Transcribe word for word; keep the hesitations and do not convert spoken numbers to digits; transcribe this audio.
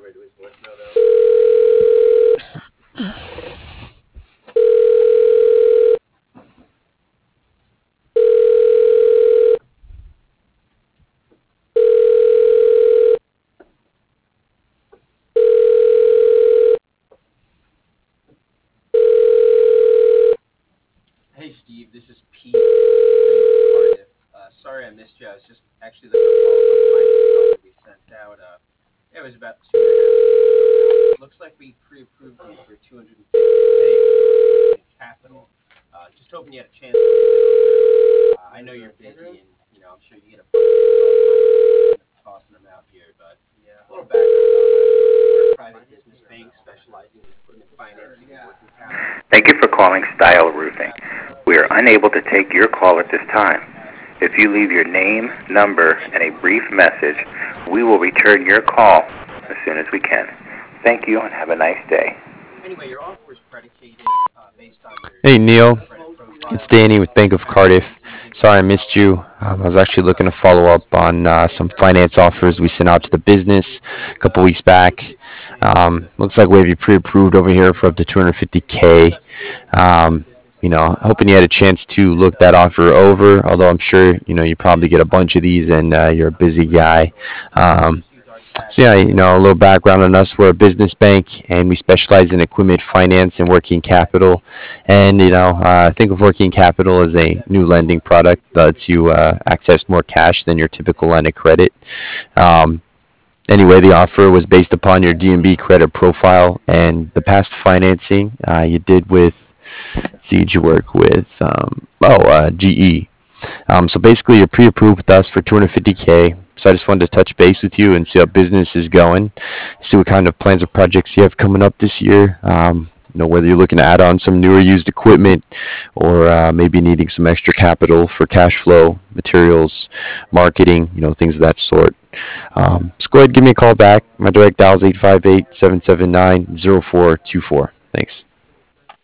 over to his voicemail though. Hey Steve, this is Pete. Cardiff. Uh, sorry I missed you. I was just actually looking to follow up on finance offer we sent out. Uh, it was about two and a half weeks ago. Looks like we pre-approved you for two hundred fifty k in capital. Uh, just hoping you had a chance to look it over. Uh, I know you're busy, and you know I'm sure you get a bunch of calls tossing them out here, but a little background on us. We're a private business bank specializing in equipment financing and working capital. Thank you for calling Style Roofing. We are unable to take your call at this time. If you leave your name, number, and a brief message, we will return your call as soon as we can. Thank you and have a nice day. Anyway, your offer is predicated uh, based on your Hey Neil, credit profile. it's Danny with Bank of Cardiff. Sorry I missed you. Um, I was actually looking to follow up on uh, some finance offers we sent out to the business a couple weeks back. Um, looks like we have you pre-approved over here for up to two hundred fifty k. Um, you know, hoping you had a chance to look that offer over. Although I'm sure you know you probably get a bunch of these, and uh, you're a busy guy. Um, so yeah, you know, a little background on us. We're a business bank, and we specialize in equipment finance and working capital. And you know, uh, think of working capital as a new lending product that lets you uh, access more cash than your typical line of credit. Um, anyway, the offer was based upon your D and B credit profile and the past financing uh, you did with. Let's see, did you work with? Um, oh, uh, G E. Um, so basically, you're pre-approved with us for two hundred fifty k. So I just wanted to touch base with you and see how business is going, see what kind of plans or projects you have coming up this year. Um, you know, whether you're looking to add on some newer used equipment or uh, maybe needing some extra capital for cash flow, materials, marketing, you know, things of that sort. Um, just go ahead and give me a call back. My direct dial is eight five eight, seven seven nine, zero four two four. Thanks.